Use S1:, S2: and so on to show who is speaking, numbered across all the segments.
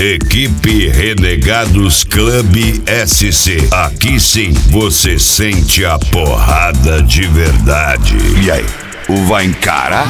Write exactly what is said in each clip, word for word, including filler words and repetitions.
S1: Equipe Renegados Clube S C. Aqui sim você sente a porrada de verdade.
S2: E aí, o vai encarar?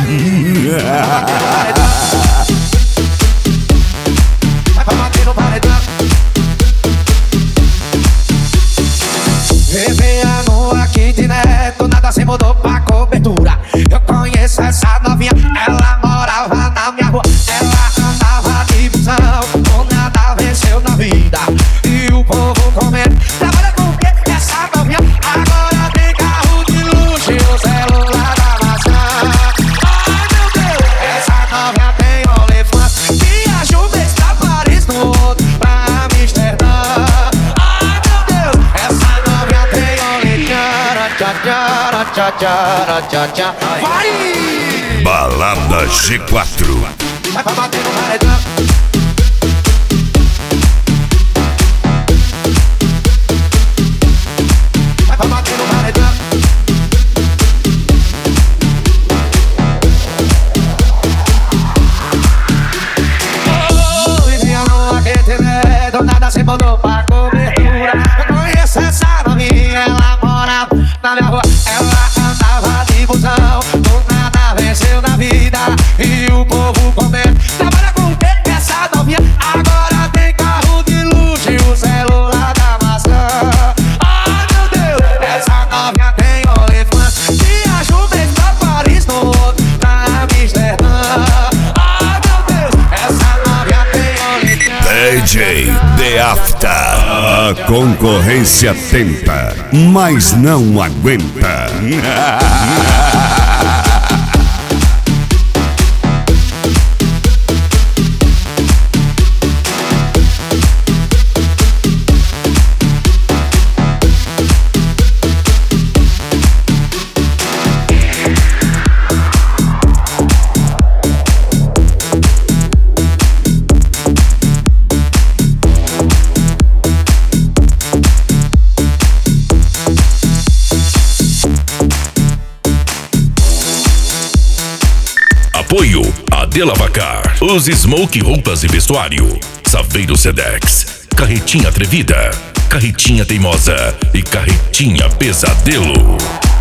S3: Reveia no kitnet, do nada se mudou pra cobertura. Eu conheço essa novinha, ela morava na minha rua. Ela andava de busão, do nada venceu na vida. E o povo comendo, trabalha com o quê? Essa novinha agora tem carro de luxo e o celular da maçã. Ai meu Deus, essa novinha tem OnlyFans. Viajou mês pra Paris, no outro pra Amsterdã. Ai meu Deus, essa novinha tem OnlyFans. Tchá, tchá, tchá, tchá, tchá, tchá. Vai!
S1: Balada G quatro.
S3: Vai pra bater no paredão. Vai pra bater no paredão. Oh, vivia numa kitnet, do nada se mudou pra cobertura. Eu conheço essa novinha, ela morava na minha rua. Ela andava de busão, do nada venceu na vida. E o povo comendo, trabalha com o quê? Essa novinha agora tem carro de luxo e o celular da maçã. Ai meu Deus, essa novinha tem OnlyFans. Viajou mês pra Paris, no outro pra Amsterdã. Ai meu Deus, essa novinha tem OnlyFans.
S1: D J The After. A concorrência tenta, mas não aguenta.
S4: Apoio Adelavacar, os Smoke Roupas e Vestuário, Saveiro Sedex, Carretinha Atrevida, Carretinha Teimosa e Carretinha Pesadelo.